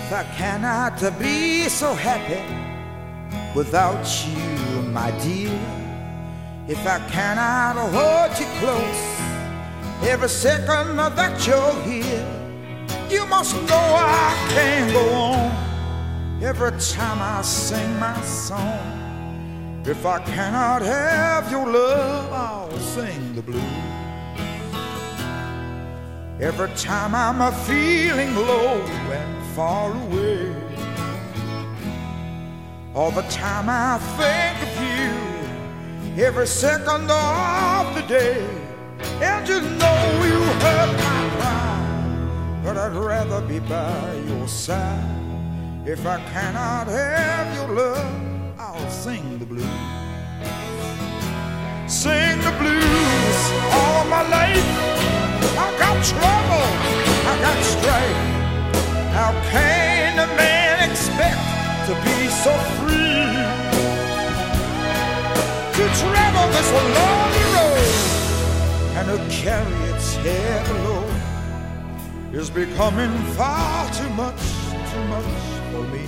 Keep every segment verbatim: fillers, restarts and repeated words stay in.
If I cannot be so happy without you, my dear, if I cannot hold you close every second that you're here, you must know I can't go on every time I sing my song. If I cannot have your love, I'll sing the blues. Every time I'm feeling low and far away, all the time I think of you, every second of the day. And you know you hurt my pride, but I'd rather be by your side. If I cannot have your love, I'll sing the blues. Sing the blues all my life. I got trouble, I got strife. How can a man expect to be so free, to travel this lonely road and to carry its heavy load is becoming far too much, too much for me.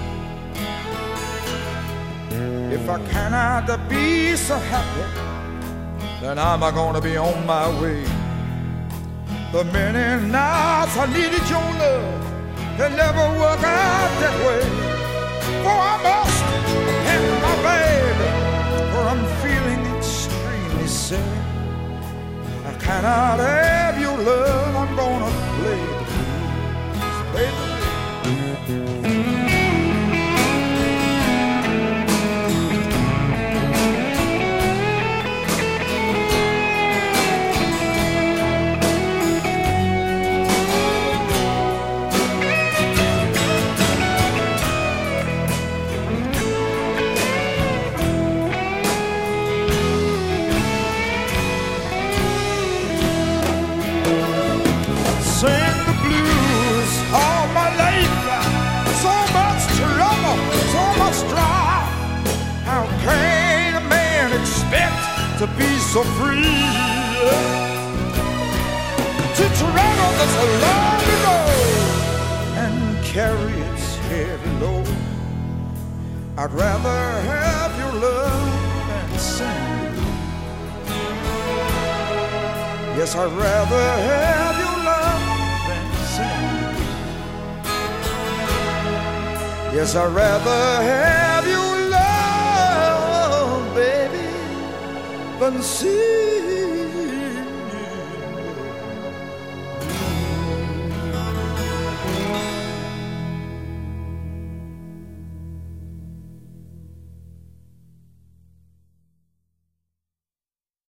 If I cannot be so happy, then I'm gonna be on my way. The many nights I needed your love, it never work out that way. For I must have my baby, for I'm feeling extremely sad. I cannot have your love, I'm gonna play the blues, play the blues. Sing the blues all my life. So much trouble, so much strife. How can a man expect to be so free, to travel this lonely road and carry its heavy load? I'd rather have your love than sing the blues. Yes, I'd rather have your love. Yes, I'd rather have your love, baby, than see